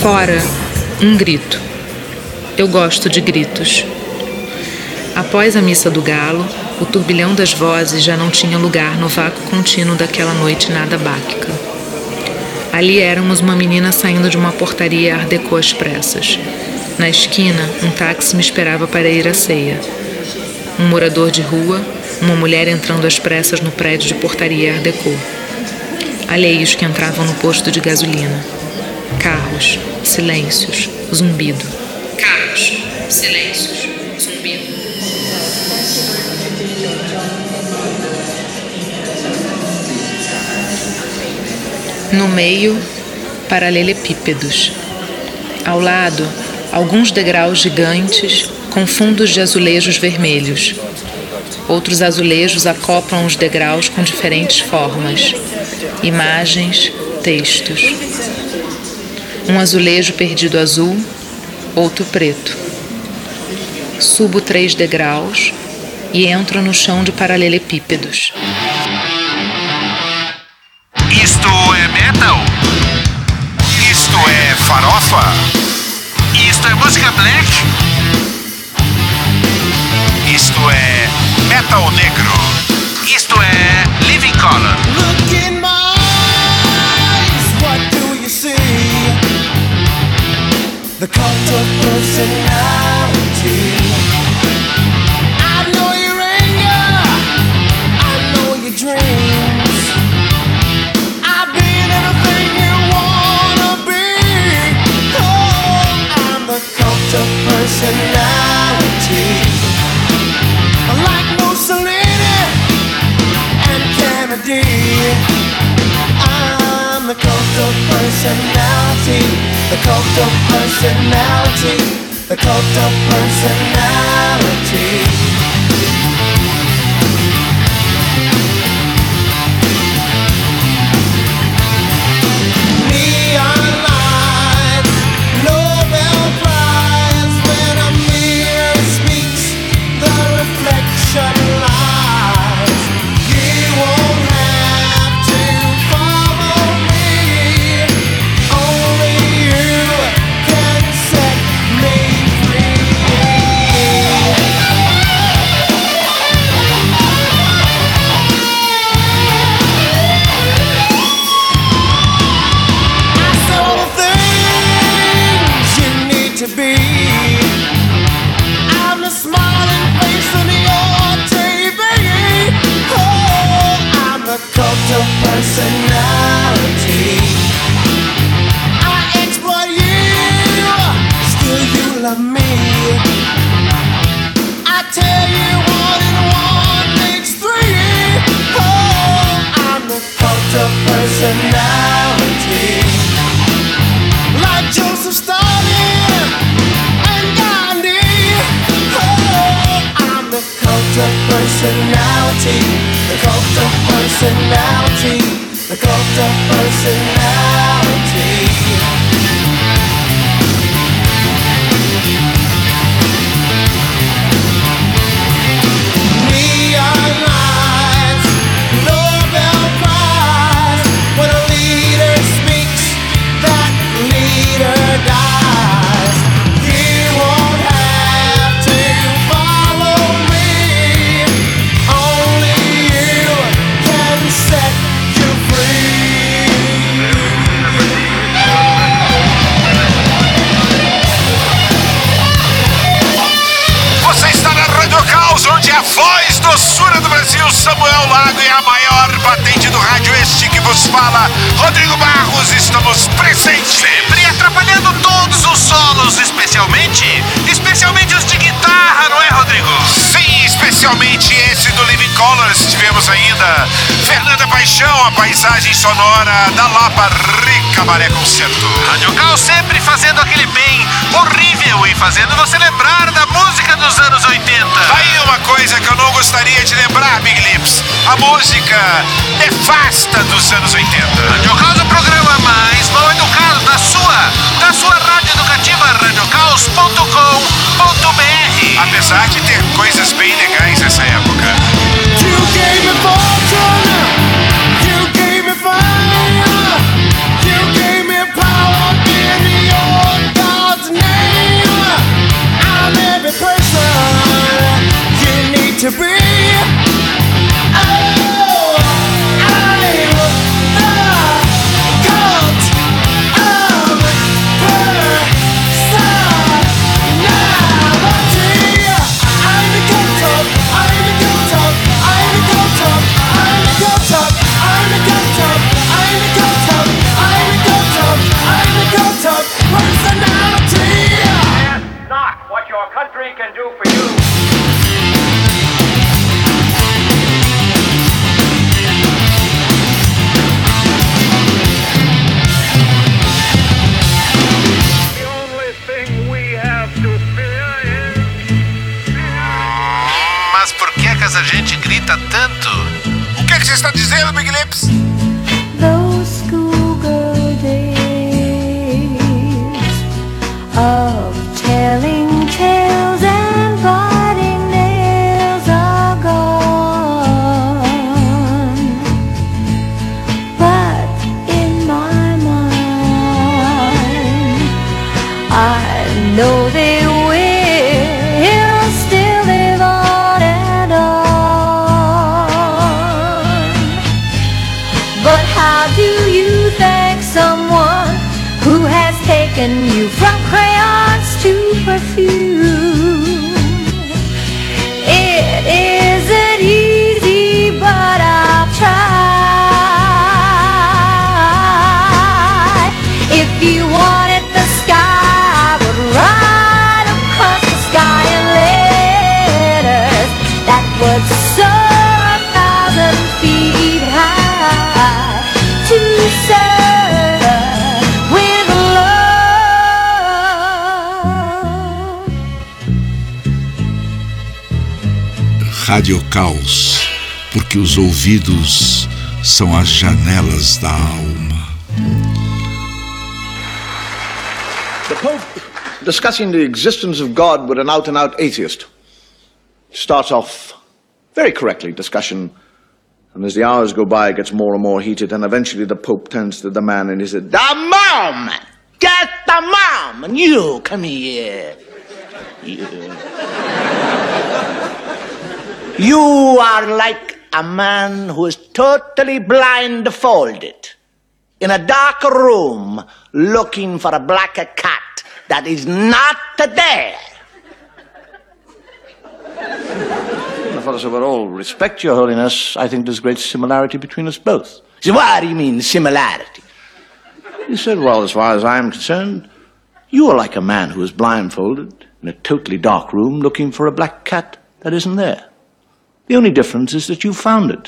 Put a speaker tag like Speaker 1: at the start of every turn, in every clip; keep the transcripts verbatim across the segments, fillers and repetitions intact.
Speaker 1: Fora, um grito. Eu gosto de gritos. Após a missa do galo, o turbilhão das vozes já não tinha lugar no vácuo contínuo daquela noite nada báquica. Ali éramos uma menina saindo de uma portaria art déco às pressas. Na esquina, um táxi me esperava para ir à ceia. Um morador de rua, uma mulher entrando às pressas no prédio de portaria art déco. Alheios que entravam no posto de gasolina. Carros, silêncios, zumbido. Carros, silêncios, zumbido. No meio, paralelepípedos. Ao lado, alguns degraus gigantes com fundos de azulejos vermelhos. Outros azulejos acoplam os degraus com diferentes formas. Imagens, textos. Um azulejo perdido azul, outro preto. Subo três degraus e entro no chão de paralelepípedos.
Speaker 2: Isto é metal? Isto é farofa? Isto é música black? Isto é metal negro? Isto é Living Colour?
Speaker 3: Look in my eyes, what do you see? The cult of personality. I know your anger, I know your dreams. I've been anything you wanna be. Oh, I'm the cult of personality. Like Mussolini and Kennedy, I'm the cult of personality. The cult of personality. The cult of personality. Neon lights, Nobel Prize. When a mirror speaks, the reflection lies. You won't have to follow me. Only you can set me free. I saw the things you need to be. I'm the smiling face on your T V. Oh, I'm the cult of personality. I exploit you, still you love me. I tell you one and one makes three. Oh, I'm the cult of personality. Like Joseph Stalin and Gandhi. Oh, I'm the cult of personality. The cult of personality. The cult of personality. Neon lights, Nobel Prize. When a leader speaks, that leader dies. You won't have to follow me. Only you can set you free.
Speaker 2: Você está na Rádio Caos, onde a voz doçura do Brasil, Samuel Lago, e a maior patente do rádio, este que vos fala, Rodrigo Barros. Estamos presentes, sempre atrapalhando todos os solos, especialmente, especialmente os de guitarra, não é, Rodrigo? Sim, especialmente esse do Living Colours. Tivemos ainda Fernanda Paixão, a paisagem sonora da Lapa Ricabaré Concerto. Rádio Caos sempre fazendo aquele bem horrível e fazendo você lembrar da música dos anos oitenta. Aí uma coisa que eu não gostaria de lembrar, Big Lips: a música nefasta dos anos oitenta. Rádio Caos é o programa mais mal educado da sua, da sua rádio educativa, rádio caos ponto com ponto b r. Apesar de ter coisas bem legais nessa época.
Speaker 3: You gave me fortune, you gave me fire, you gave me power in your
Speaker 2: irrita tanto? O que é que você está dizendo, Big Lips?
Speaker 3: Those schoolgirl days of telling tales and biting nails are gone. But in my mind, I know they will still live on and on. But how do you thank someone who has taken you from crayons to perfume? It isn't easy, but I'll try. If you wanted the sky, I would ride across the sky in letters that would soar a thousand feet high to serve with love.
Speaker 2: Rádio Caos, porque os ouvidos são as janelas da alma.
Speaker 4: The Pope, discussing the existence of God with an out-and-out atheist, starts off very correctly, discussion, and as the hours go by, it gets more and more heated, and eventually the Pope turns to the man and he said, "The mom! Get the mom! And you, come here. You. You are like a man who is totally blindfolded in a dark room looking for a black cat that is not there." The fellow said, "With all respect, Your Holiness, I think there's great similarity between us both." He said, "What do you mean, similarity?" He said, "Well, as far as I am concerned, you are like a man who is blindfolded in a totally dark room looking for a black cat that isn't there. The only difference is that you found it."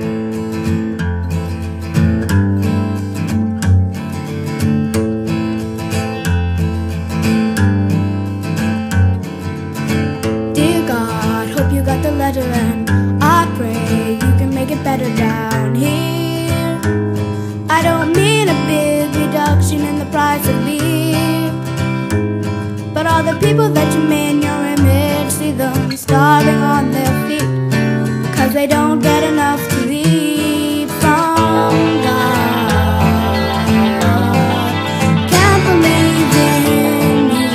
Speaker 5: Dear God, hope you got the letter and I pray you can make it better down here. I don't mean a big reduction in the price of beer, but all the people that you made in your image, see them starving on their feet, cause they don't get enough to eat from God. Can't believe in you.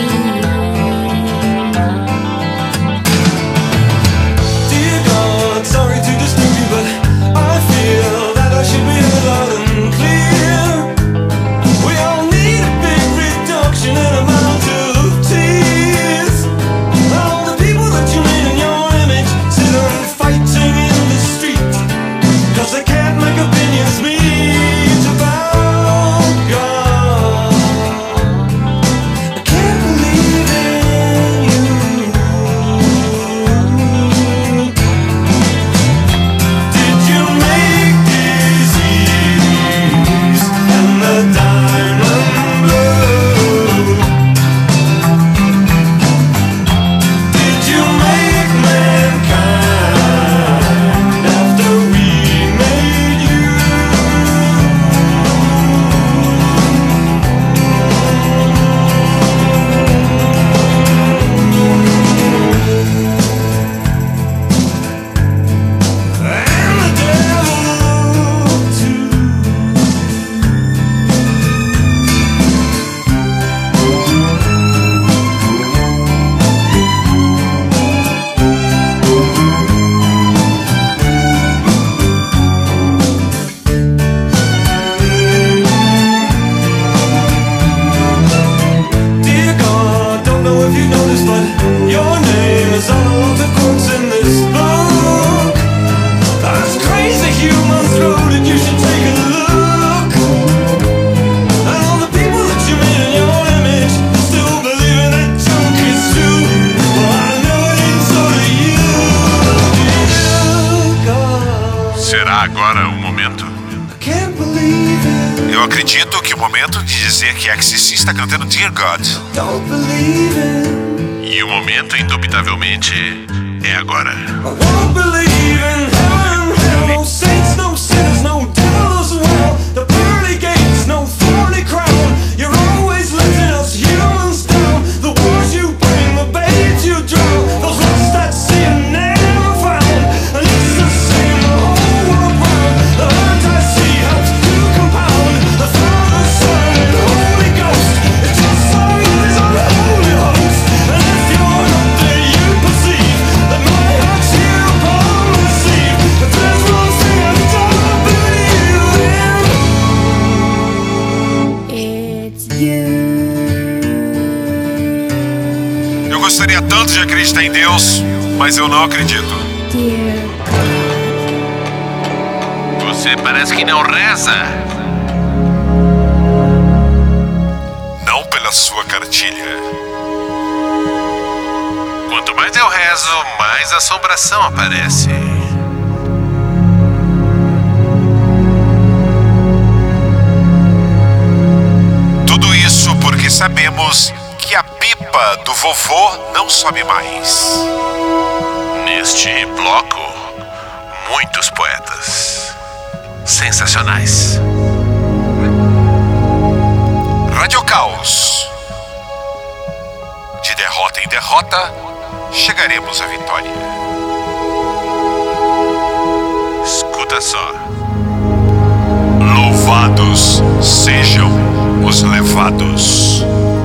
Speaker 6: Dear God, sorry to disturb you, but I feel that I should be heard loud and clear. We all need a big reduction in amount of tears. All the people that you made in your image sit and fighting in the street, cause they can't make opinions meet about God. I can't believe in you. Did you make disease and the diamond blue? Did you make mankind after we made you? And the devil too. Dear God, don't know if you noticed, but your name is all over the quotes in this book. Those crazy humans wrote it, you should take a look. And all the people that you made in your image still believing that joke is true. Well, I know it ain't so to you, dear God.
Speaker 2: Será agora o momento?
Speaker 6: I can't believe it,
Speaker 2: Eu acredito que o momento de dizer que Axie Sim está cantando Dear God.
Speaker 6: don't believe it.
Speaker 2: E o momento, indubitavelmente, é agora.
Speaker 6: I won't believe in hell.
Speaker 2: de acreditar em Deus, mas eu não acredito.
Speaker 5: Dear
Speaker 2: Você parece que não reza. Não pela sua cartilha. Quanto mais eu rezo, mais assombração aparece. Tudo isso porque sabemos que a pipa do vovô não sobe mais. Neste bloco, muitos poetas sensacionais. Rádio Caos. De derrota em derrota, chegaremos à vitória. Escuta só. Louvados sejam os levados.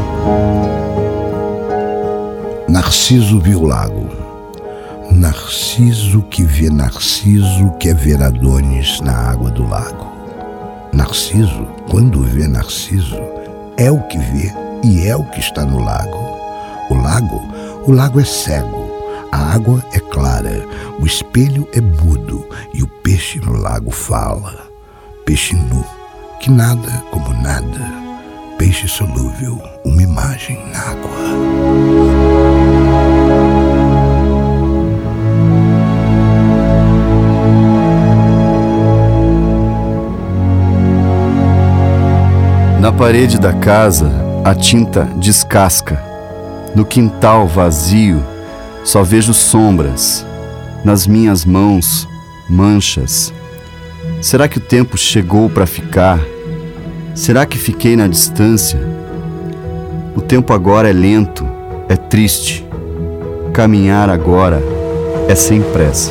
Speaker 7: Narciso viu o lago. Narciso que vê Narciso quer ver Adonis na água do lago. Narciso, quando vê Narciso, é o que vê e é o que está no lago. O lago, o lago é cego, a água é clara, o espelho é mudo e o peixe no lago fala. Peixe nu, que nada como nada, peixe solúvel, uma imagem na água.
Speaker 8: Na parede da casa, a tinta descasca. No quintal vazio, só vejo sombras. Nas minhas mãos, manchas. Será que o tempo chegou para ficar? Será que fiquei na distância? O tempo agora é lento, é triste. Caminhar agora é sem pressa.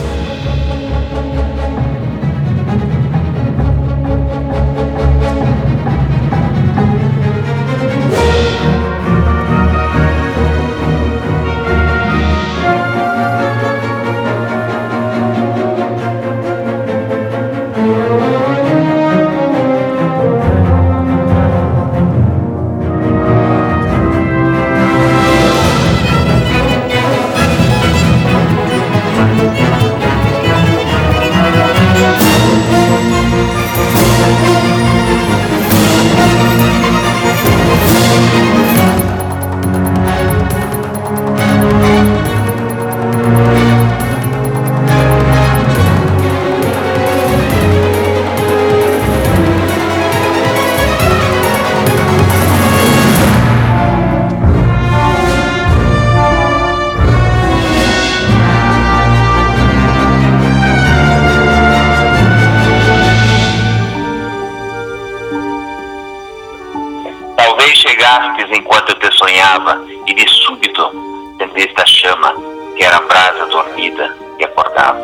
Speaker 9: Enquanto eu te sonhava, e de súbito acendeste a chama, que era a brasa dormida e acordava.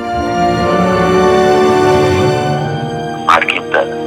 Speaker 9: Mar Quintana.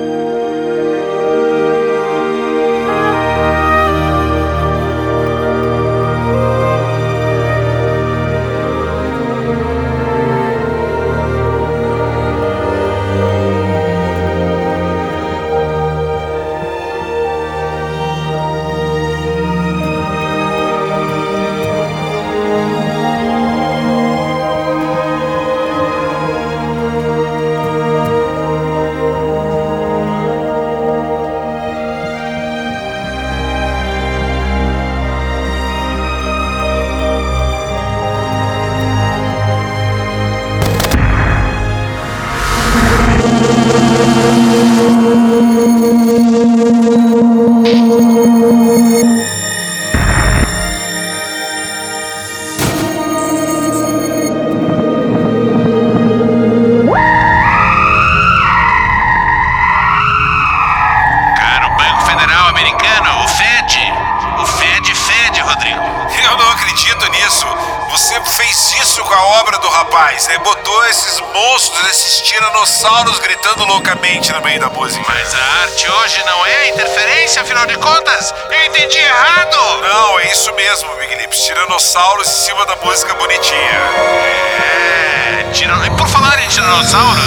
Speaker 2: Botou esses monstros, esses tiranossauros gritando loucamente no meio da música.
Speaker 10: Mas a arte hoje não é interferência, afinal de contas? Eu entendi errado!
Speaker 2: Não, é isso mesmo, Big Lips. Tiranossauros em cima da música bonitinha.
Speaker 10: É... Tiran... E por falar em tiranossauros...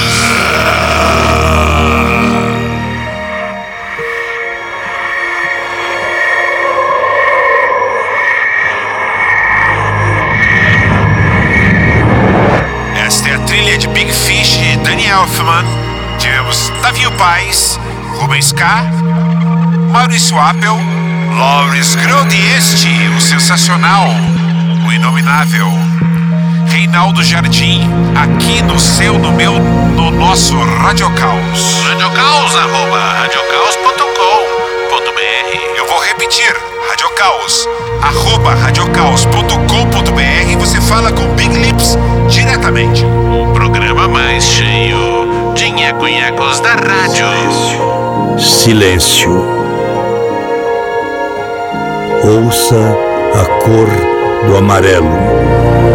Speaker 2: Elfman, tivemos Tavinho Paz, Rubens K, Maurício Appel, Loris Grode e este, o sensacional, o inominável Reinaldo Jardim, aqui no seu, no meu, no nosso Radiocaos.
Speaker 10: Radiocaos, arroba radiocaos ponto com ponto br.
Speaker 2: Eu vou repetir, Radiocaos, arroba radiocaos ponto com ponto br. Você fala com Big Lips diretamente.
Speaker 10: O programa mais cheio de nheco-nhecos da rádio.
Speaker 11: Silêncio. Ouça a cor do amarelo.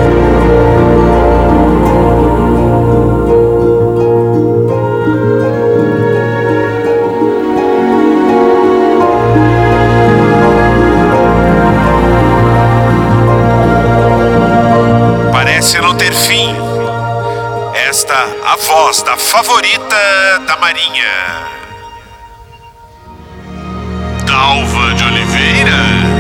Speaker 2: Parece não ter fim. Esta a voz da favorita da Marinha,
Speaker 10: Dalva de Oliveira.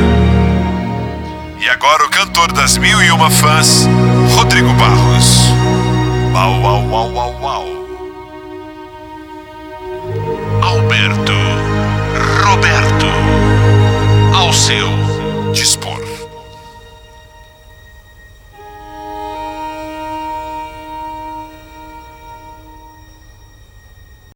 Speaker 2: E agora o cantor das mil e uma fãs, Rodrigo Barros. Uau, uau, uau, uau, uau.
Speaker 10: Alberto